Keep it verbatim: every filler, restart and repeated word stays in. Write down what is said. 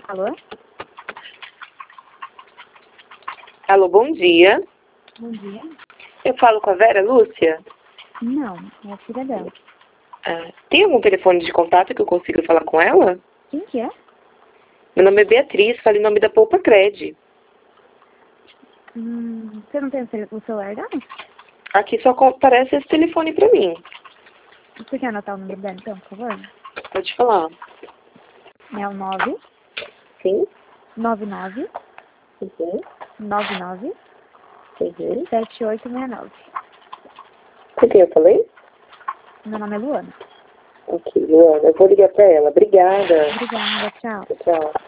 Alô? Alô, bom dia. Bom dia. Eu falo com a Vera Lúcia? Não, é a filha dela. Ah, tem algum telefone de contato que eu consiga falar com ela? Quem que é? Meu nome é Beatriz, falo em nome da Poupa Cred. Hum, você não tem o cel- o celular dela? Aqui só co- aparece esse telefone pra mim. Você quer anotar o número dela, então, por favor? Pode falar. É o nove Sim? nove nove Uhum. nove nove Uhum. sete oito seis nove. Com quem eu falei? Meu nome é Luana. Ok, Luana, eu vou ligar pra ela. Obrigada. Obrigada, tchau. Tchau.